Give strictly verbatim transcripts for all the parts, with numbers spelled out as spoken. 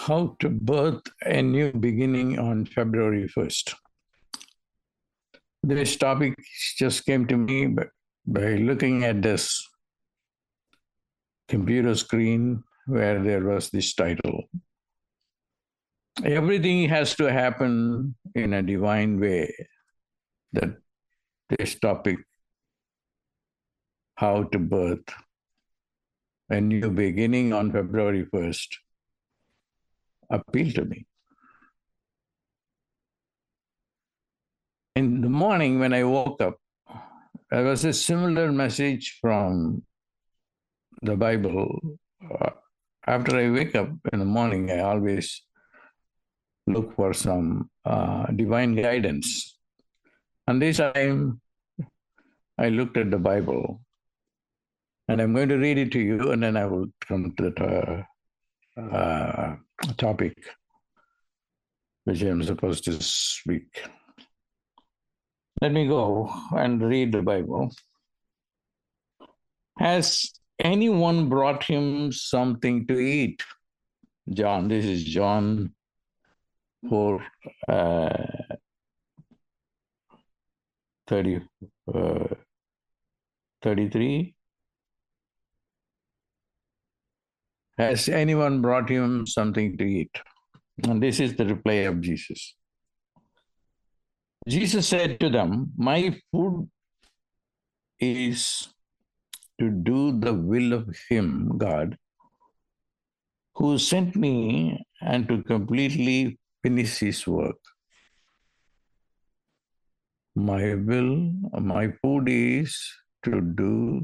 How to birth a new beginning on February first. This topic just came to me by, by looking at this computer screen where there was this title. Everything has to happen in a divine way. That this topic, how to birth a new beginning on February first, appealed to me. In the morning when I woke up, there was a similar message from the Bible. Uh, after I wake up in the morning, I always look for some uh, divine guidance. And this time, I looked at the Bible, and I'm going to read it to you, and then I will come to the uh, uh, topic which I'm supposed to speak. Let me go and read the Bible. Has anyone brought him something to eat? John, this is John four, uh, thirty, uh, thirty-three. Has anyone brought him something to eat? And this is the reply of Jesus. Jesus said to them, my food is to do the will of him, God, who sent me, and to completely finish his work. My will, my food is to do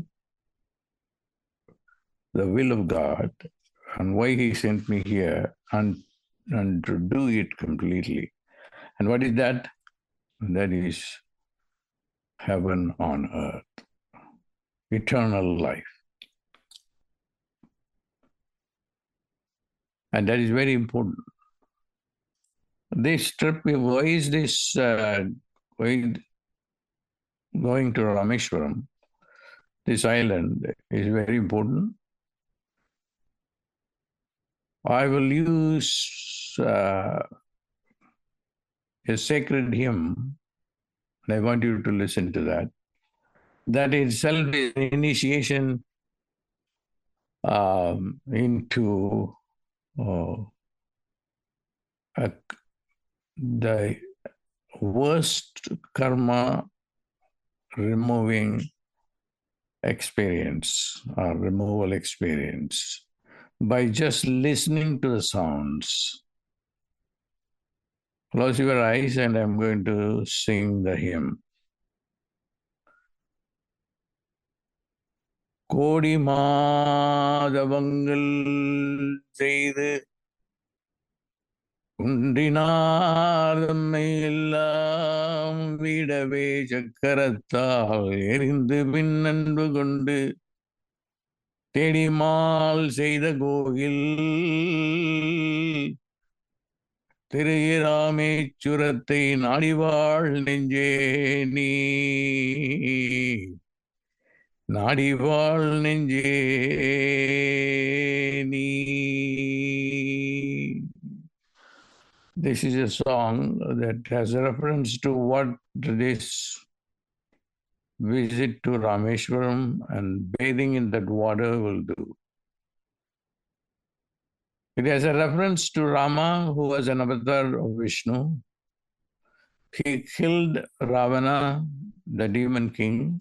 the will of God and why he sent me here, and, and to do it completely. And what is that? That is heaven on earth, eternal life. And that is very important. This trip, why is this uh, going, going to Rameshwaram, this island, is very important. I will use uh, a sacred hymn, and I want you to listen to that. That itself is an initiation um, into uh, a, the worst karma removing experience or removal experience by just listening to the sounds. Close your eyes and I'm going to sing the hymn. கோடி மாதவங்கள் செய்து குன்றினார் தம்மை எல்லாம் விடவே சக்கரத்தால் எரிந்து பின் அன்பு கொண்டு தேடிமால் செய்த கோயில் திருராமேச்சுரத்தை நாடிவாழ் நெஞ்சே நீ நாடிவாழ் நெஞ்சே நீ. This is a song that has a reference to what this visit to Rameshwaram and bathing in that water will do. It has a reference to Rama, who was an avatar of Vishnu. He killed Ravana, the demon king,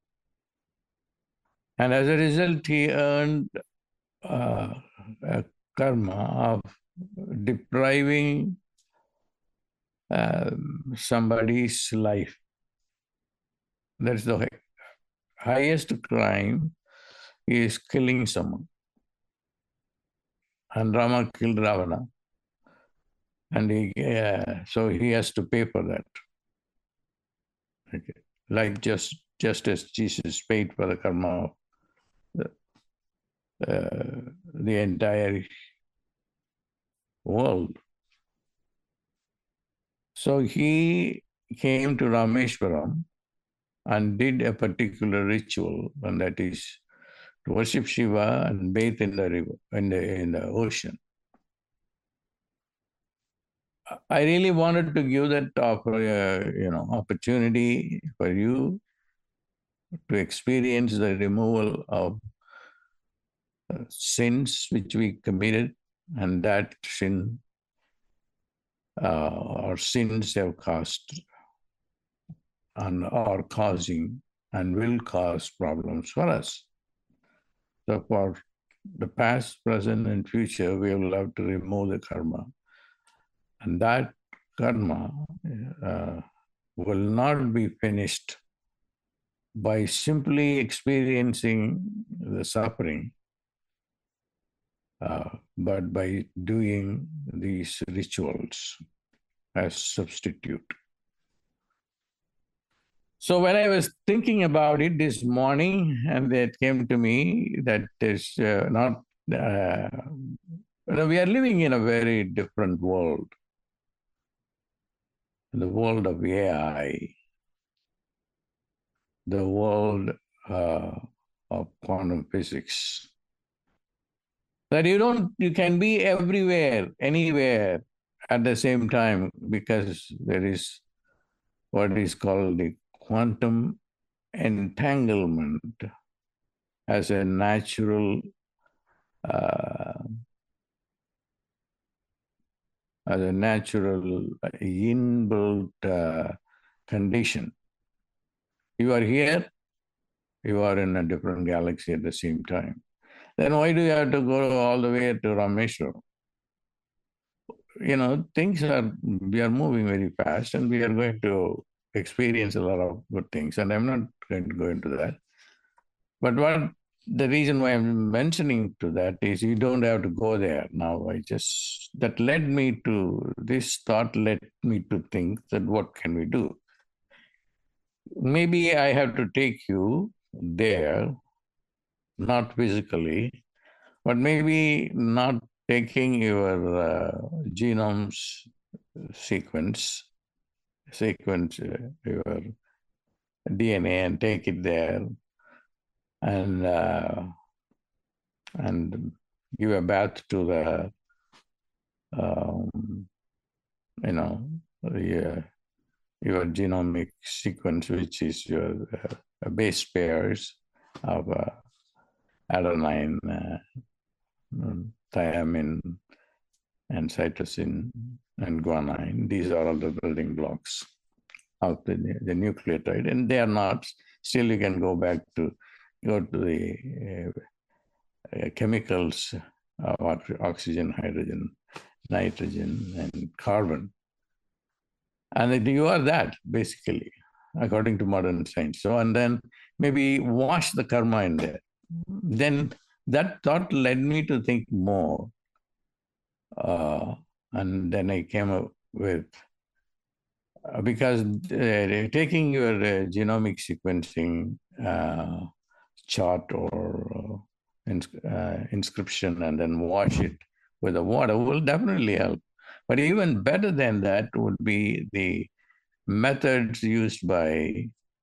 and as a result, he earned uh, a karma of depriving uh, somebody's life. That's the highest crime, is killing someone. And Rama killed Ravana. And he, uh, so he has to pay for that. Okay. Like just, just as Jesus paid for the karma of the, uh, the entire world. So he came to Rameshwaram and did a particular ritual, and that is to worship Shiva and bathe in the river, in the, in the ocean. I really wanted to give that offer, uh, you know, opportunity for you to experience the removal of uh, sins which we committed, and that sin uh, or sins have caused and are causing and will cause problems for us. So for the past, present, and future, we will have to remove the karma. And that karma uh, will not be finished by simply experiencing the suffering, uh, but by doing these rituals as substitute. So when I was thinking about it this morning, and it came to me that is uh, not, uh, you know, we are living in a very different world, the world of A I, the world uh, of quantum physics. That you don't, you can be everywhere, anywhere at the same time, because there is what is called the quantum entanglement as a natural uh, as a natural inbuilt uh, condition. You are here, you are in a different galaxy at the same time. Then why do you have to go all the way to Rameshwaram? You know, things are, we are moving very fast and we are going to experience a lot of good things. And I'm not going to go into that. But what the reason why I'm mentioning to that is you don't have to go there now. I just, that led me to, this thought led me to think that what can we do? Maybe I have to take you there, not physically, but maybe not taking your uh, genome's sequence, sequence uh, your D N A and take it there and uh, and give a bath to the um, you know the, uh, your genomic sequence, which is your uh, base pairs of uh, adenine, uh, thymine, and cytosine and guanine. These are all the building blocks of the, the nucleotide, and they are not. Still, you can go back to go to the uh, uh, chemicals of oxygen, hydrogen, nitrogen, and carbon, and you are that basically, according to modern science. So, and then maybe wash the karma in there. Then that thought led me to think more, uh, and then I came up with. Uh, because uh, taking your uh, genomic sequencing uh, chart or uh, ins- uh, inscription and then wash it with the water will definitely help. But even better than that would be the methods used by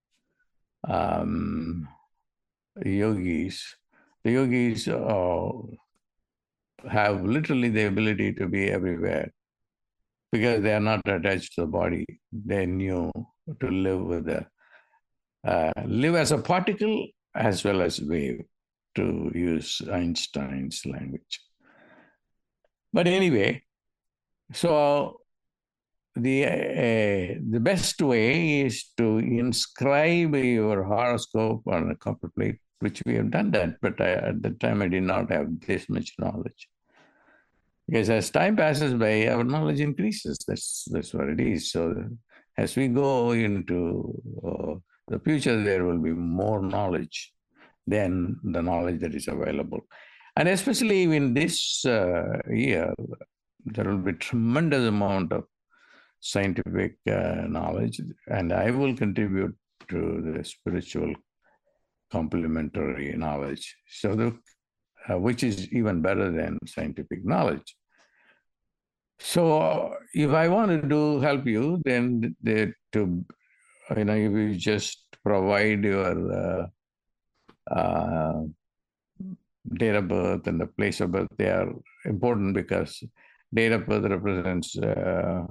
um, yogis. The yogis uh, have literally the ability to be everywhere because they are not attached to the body. They knew to live with the uh, live as a particle as well as wave, to use Einstein's language. But anyway, so the uh, the best way is to inscribe your horoscope on a copper plate, which we have done that, but I, at the time I did not have this much knowledge. Because as time passes by, our knowledge increases. That's that's what it is. So as we go into uh, the future, there will be more knowledge than the knowledge that is available. And especially in this uh, year, there will be tremendous amount of scientific uh, knowledge, and I will contribute to the spiritual complementary knowledge. So the uh, which is even better than scientific knowledge. So uh, if I want to do help you, then the, to you know, if you just provide your uh, uh, date of birth and the place of birth, they are important because date of birth represents uh,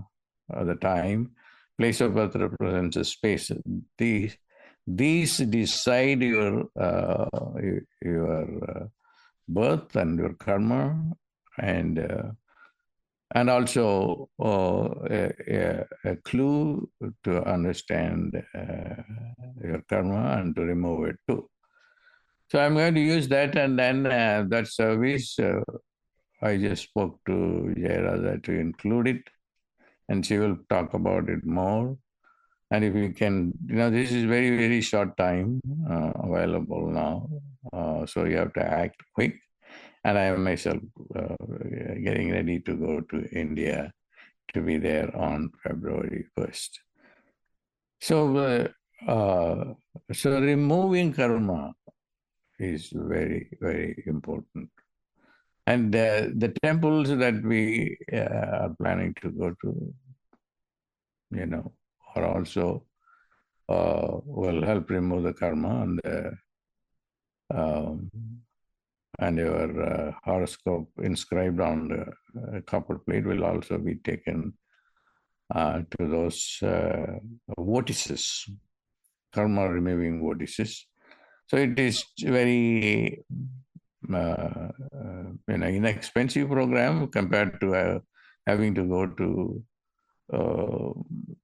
uh, the time. Place of birth represents a space. These, these decide your, uh, your uh, birth and your karma, and uh, and also uh, a, a, a clue to understand uh, your karma and to remove it too. So I'm going to use that, and then uh, that service, uh, I just spoke to Jayaraja to include it, and she will talk about it more. And if you can, you know, this is very, very short time uh, available now. Uh, so you have to act quick. And I am myself uh, getting ready to go to India to be there on February first. So, uh, uh, so removing karma is very, very important. And uh, the temples that we uh, are planning to go to, you know, are also uh, will help remove the karma, and the, um, and your uh, horoscope inscribed on the uh, copper plate will also be taken uh, to those uh, vortices, karma removing vortices. So it is very uh, uh, you know, inexpensive program compared to uh, having to go to uh,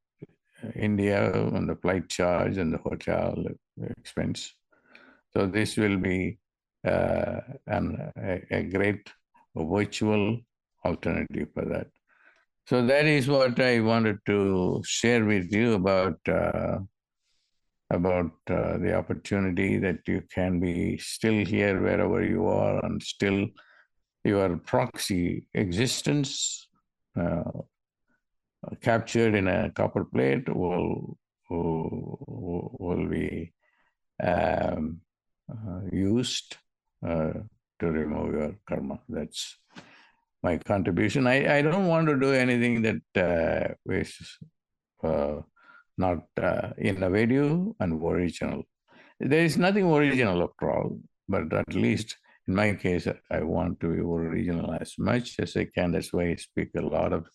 India on the flight charge and the hotel expense. So this will be uh, an, a, a great virtual alternative for that. So that is what I wanted to share with you about uh, about uh, the opportunity that you can be still here wherever you are, and still your proxy existence uh, captured in a copper plate will will, will be um, uh, used uh, to remove your karma. That's my contribution. I, I don't want to do anything that uh, is uh, not uh, innovative and original. There is nothing original after all, but at least in my case, I want to be original as much as I can. That's why I speak a lot of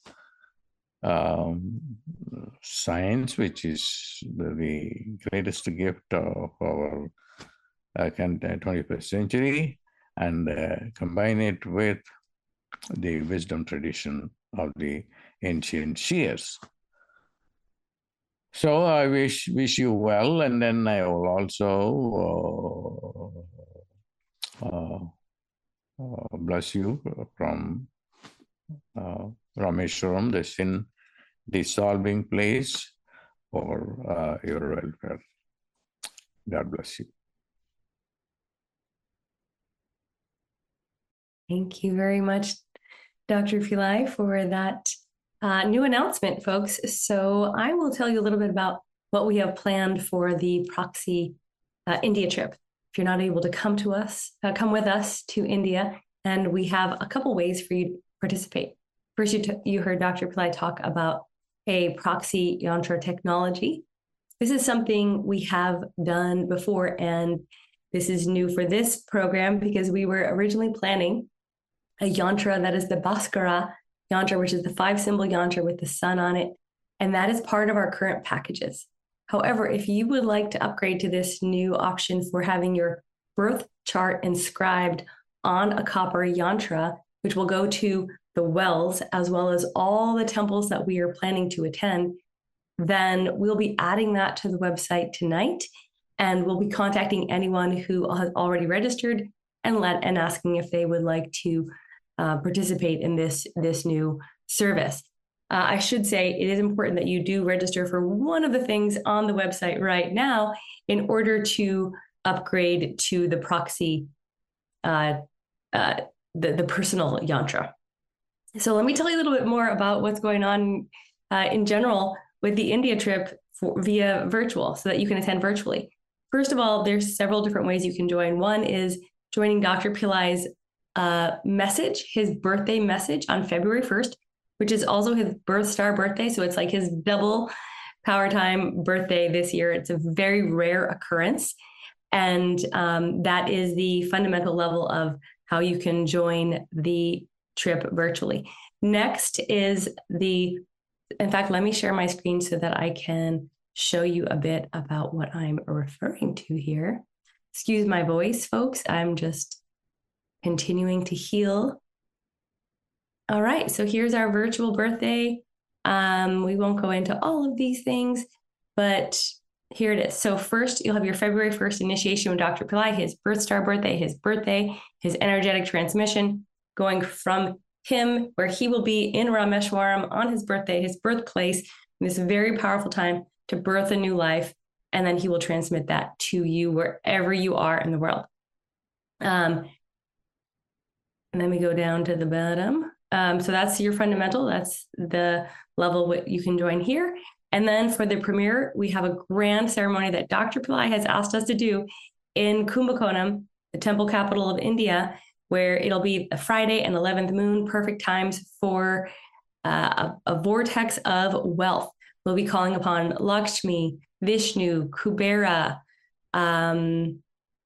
um, science, which is the greatest gift of our uh, twenty-first century, and uh, combine it with the wisdom tradition of the ancient seers. So I wish wish you well, and then I will also uh, uh, uh, bless you from uh, Rameshwaram, the sin dissolving place, for uh, your welfare. God bless you. Thank you very much, Doctor Pillai, for that uh, new announcement, folks. So I will tell you a little bit about what we have planned for the Proxy uh, India trip. If you're not able to come to us, uh, come with us to India, and we have a couple ways for you to participate. First, you, t- you heard Doctor Pillai talk about a proxy yantra technology. This is something we have done before, and this is new for this program because we were originally planning a yantra that is the Bhaskara yantra, which is the five symbol yantra with the sun on it. And that is part of our current packages. However, if you would like to upgrade to this new option for having your birth chart inscribed on a copper yantra, which will go to the wells, as well as all the temples that we are planning to attend, then we'll be adding that to the website tonight. And we'll be contacting anyone who has already registered and let and asking if they would like to uh, participate in this, this new service. Uh, I should say it is important that you do register for one of the things on the website right now in order to upgrade to the proxy, uh, uh, the, the personal yantra. So let me tell you a little bit more about what's going on uh, in general with the India trip for, via virtual, so that you can attend virtually. First of all, there's several different ways you can join. One is joining Doctor Pillai's uh, message, his birthday message on February first, which is also his birth star birthday. So it's like his double power time birthday this year. It's a very rare occurrence. And um, that is the fundamental level of how you can join the trip virtually. Next is the in fact, let me share my screen so that I can show you a bit about what I'm referring to here. Excuse my voice, folks. I'm just continuing to heal. All right, so here's our virtual birthday. Um, we won't go into all of these things, but here it is. So first, you'll have your February first initiation with Doctor Pillai, his birth star birthday, his birthday, his energetic transmission, going from him, where he will be in Rameshwaram on his birthday, his birthplace, in this very powerful time to birth a new life. And then he will transmit that to you wherever you are in the world. Um, and then we go down to the bottom. Um, so that's your fundamental. That's the level what you can join here. And then for the premiere, we have a grand ceremony that Doctor Pillai has asked us to do in Kumbakonam, the temple capital of India, where it'll be a Friday and eleventh moon, perfect times for uh, a, a vortex of wealth. We'll be calling upon Lakshmi, Vishnu, Kubera, um,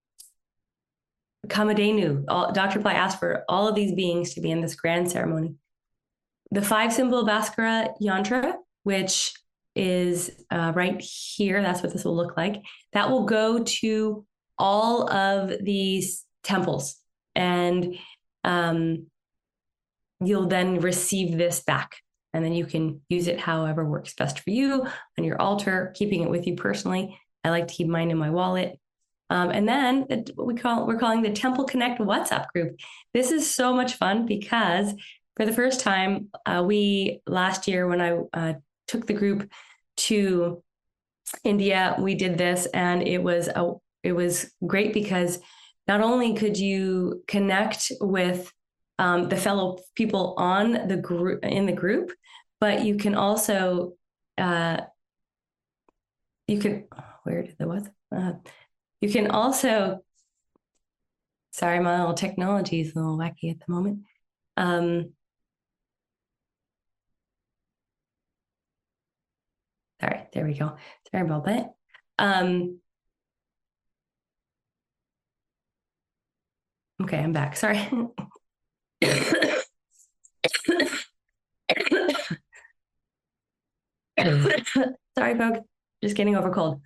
Kamadhenu. All, Doctor Pillai asked for all of these beings to be in this grand ceremony. The five symbol Bhaskara yantra, which is uh, right here, that's what this will look like. That will go to all of these temples, and um, you'll then receive this back. And then you can use it however works best for you on your altar, keeping it with you personally. I like to keep mine in my wallet. Um, and then what we call, we're calling the Temple Connect WhatsApp group. This is so much fun because for the first time, uh, we last year when I uh, took the group to India, we did this, and it was a it was great because not only could you connect with um, the fellow people on the group in the group, but you can also uh, you can where did the what uh, you can also sorry, my little technology is a little wacky at the moment. Um, Sorry, there we go. Sorry about that. Um, okay, I'm back. Sorry. Sorry, folks. Just getting over cold.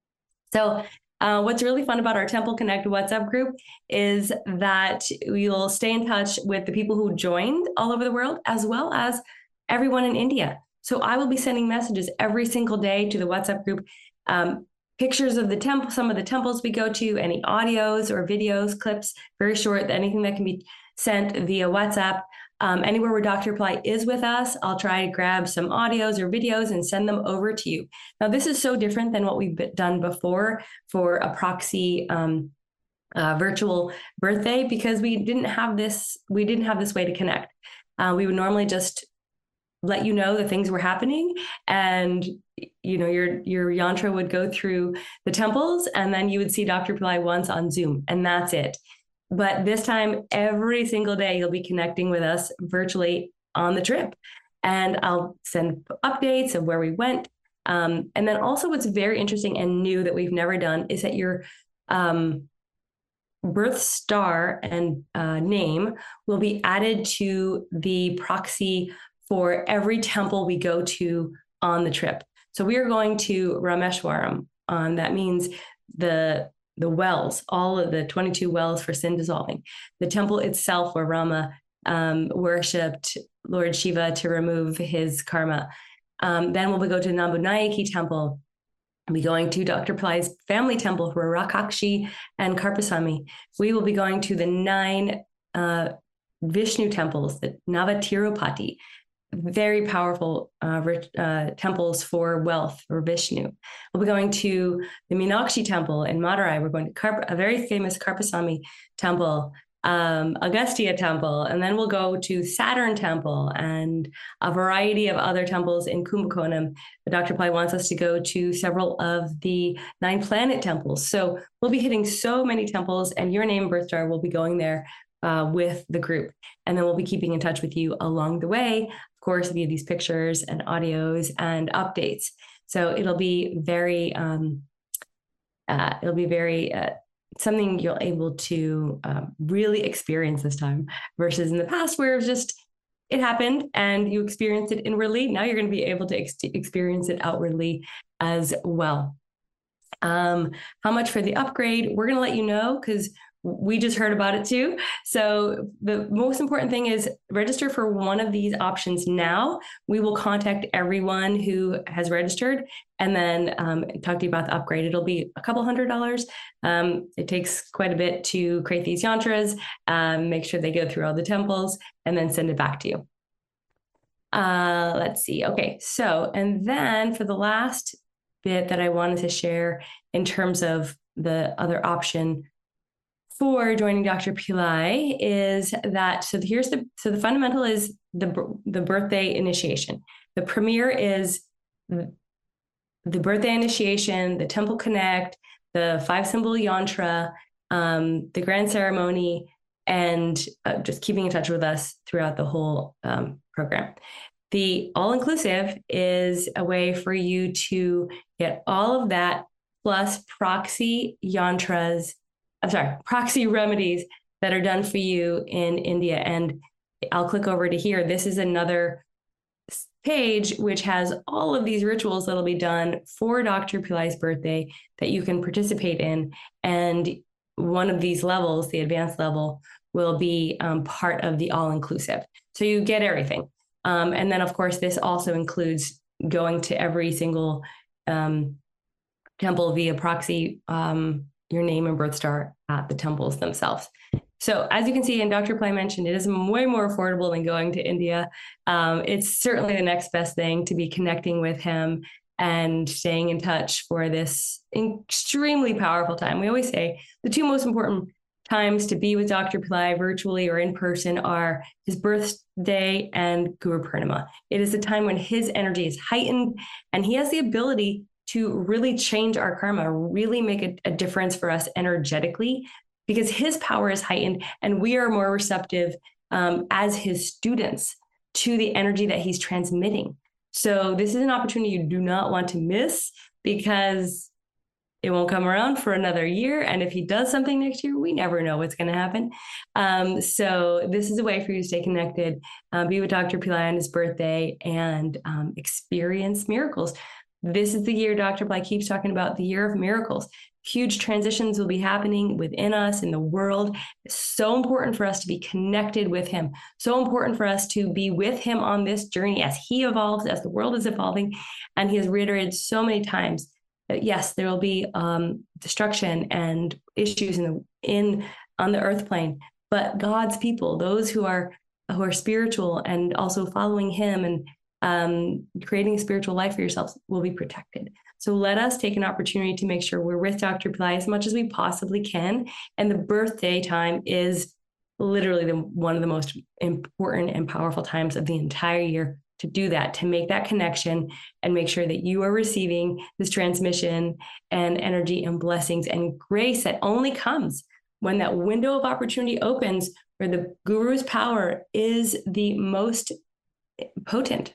So uh, what's really fun about our Temple Connect WhatsApp group is that we'll stay in touch with the people who joined all over the world, as well as everyone in India. So I will be sending messages every single day to the WhatsApp group, um, pictures of the temple, some of the temples we go to, any audios or videos, clips, very short, anything that can be sent via WhatsApp. Um, anywhere where Doctor Pillai is with us, I'll try to grab some audios or videos and send them over to you. Now, this is so different than what we've done before for a proxy um, uh, virtual birthday, because we didn't have this, we didn't have this way to connect. Uh, we would normally just let you know that things were happening, and you know your your yantra would go through the temples, and then you would see Doctor Pillai once on Zoom, and that's it. But this time, every single day, you'll be connecting with us virtually on the trip, and I'll send updates of where we went. Um, and then also, what's very interesting and new that we've never done is that your um, birth star and uh, name will be added to the proxy for every temple we go to on the trip. So we are going to Rameshwaram. Um, that means the the wells, all of the twenty-two wells for sin dissolving. The temple itself where Rama um, worshipped Lord Shiva to remove his karma. Um, then we'll go to Nambunayaki temple. We'll be going to Doctor Pillai's family temple for Rakakshi and Karpasamy. We will be going to the nine uh, Vishnu temples, the Navatirupati. Very powerful uh, rich, uh, temples for wealth for Vishnu. We'll be going to the Meenakshi temple in Madurai. We're going to Karp- a very famous Karpasamy temple, um, Agastya temple, and then we'll go to Saturn temple and a variety of other temples in Kumbakonam. Doctor Pillai wants us to go to several of the nine planet temples. So we'll be hitting so many temples, and your name, birth star, will be going there uh, with the group. And then we'll be keeping in touch with you along the way, course, via these pictures and audios and updates. So it'll be very, um, uh, it'll be very uh, something you're able to uh, really experience this time, versus in the past where it was just it happened and you experienced it inwardly, now you're going to be able to ex- experience it outwardly as well. Um, how much for the upgrade? We're going to let you know because we just heard about it too. So the most important thing is register for one of these options now. We will contact everyone who has registered and then um, talk to you about the upgrade. It'll be a couple hundred dollars. Um, it takes quite a bit to create these yantras, um, make sure they go through all the temples, and then send it back to you. Uh, let's see. Okay. So, and then for the last bit that I wanted to share in terms of the other option for joining Doctor Pillai is that, so here's the, so the fundamental is the, the birthday initiation. The premier is the birthday initiation, the Temple Connect, the five symbol yantra, um, the grand ceremony, and uh, just keeping in touch with us throughout the whole um, program. The all-inclusive is a way for you to get all of that plus proxy yantras, I'm sorry, proxy remedies that are done for you in India. And I'll click over to here. This is another page which has all of these rituals that'll be done for Doctor Pillai's birthday that you can participate in. And one of these levels, the advanced level, will be um, part of the all-inclusive. So you get everything. Um, and then, of course, this also includes going to every single um, temple via proxy, um, your name and birth star at the temples themselves. So as you can see, and Doctor Pillai mentioned, it is way more affordable than going to India. Um, it's certainly the next best thing to be connecting with him and staying in touch for this extremely powerful time. We always say the two most important times to be with Doctor Pillai virtually or in person are his birthday and Guru Purnima. It is a time when his energy is heightened and he has the ability to really change our karma, really make a, a difference for us energetically, because his power is heightened and we are more receptive um, as his students to the energy that he's transmitting. So this is an opportunity you do not want to miss because it won't come around for another year. And if he does something next year, we never know what's going to happen. Um, so this is a way for you to stay connected, uh, be with Doctor Pillai on his birthday and um, experience miracles. This is the year Doctor Pillai keeps talking about, the year of miracles. Huge transitions will be happening within us in the world. It's so important for us to be connected with him. So important for us to be with him on this journey as he evolves, as the world is evolving. And he has reiterated so many times that yes, there will be um, destruction and issues in the in on the earth plane, but God's people, those who are who are spiritual and also following him and um, creating a spiritual life for yourselves, will be protected. So let us take an opportunity to make sure we're with Doctor Pillai as much as we possibly can. And the birthday time is literally the, one of the most important and powerful times of the entire year to do that, to make that connection and make sure that you are receiving this transmission and energy and blessings and grace that only comes when that window of opportunity opens, where the guru's power is the most potent.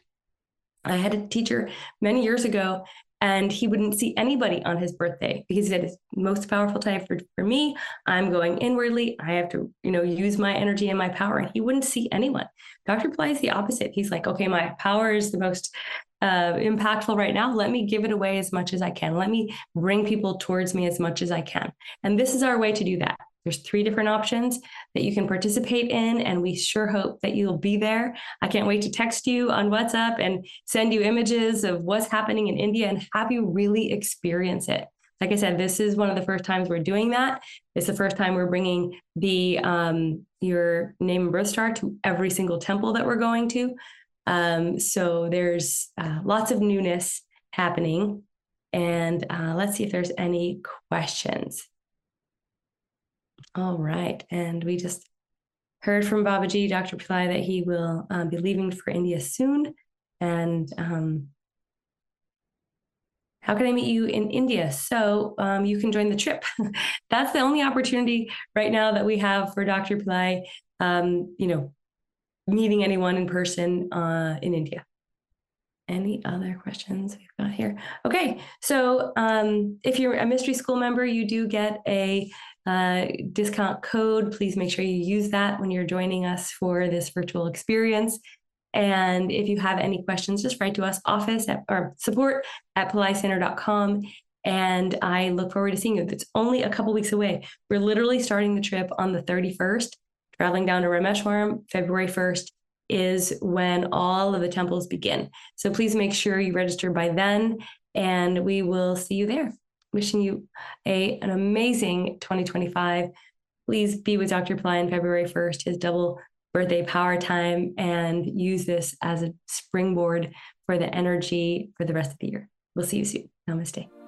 I had a teacher many years ago, and he wouldn't see anybody on his birthday because he said it's the most powerful time for, for me. I'm going inwardly. I have to, you know, use my energy and my power. And he wouldn't see anyone. Doctor Pillai is the opposite. He's like, okay, my power is the most uh, impactful right now. Let me give it away as much as I can. Let me bring people towards me as much as I can. And this is our way to do that. There's three different options that you can participate in, and we sure hope that you'll be there. I can't wait to text you on WhatsApp and send you images of what's happening in India and have you really experience it. Like I said, this is one of the first times we're doing that. It's the first time we're bringing the um, your name and birth star to every single temple that we're going to. Um, so there's uh, lots of newness happening. And uh, let's see if there's any questions. All right. And we just heard from Babaji, Doctor Pillai, that he will um, be leaving for India soon. And um, how can I meet you in India? So um, you can join the trip. That's the only opportunity right now that we have for Doctor Pillai, um, you know, meeting anyone in person uh, in India. Any other questions we've got here? Okay, so um, if you're a Mystery School member, you do get a uh, discount code. Please make sure you use that when you're joining us for this virtual experience. And if you have any questions, just write to us, office at, or support at pillai center dot com. And I look forward to seeing you. It's only a couple weeks away. We're literally starting the trip on the thirty-first, traveling down to Rameshwaram. February first is when all of the temples begin. So please make sure you register by then, and we will see you there. Wishing you a, an amazing twenty twenty-five. Please be with Doctor Pillai on February first, his double birthday power time, and use this as a springboard for the energy for the rest of the year. We'll see you soon. Namaste.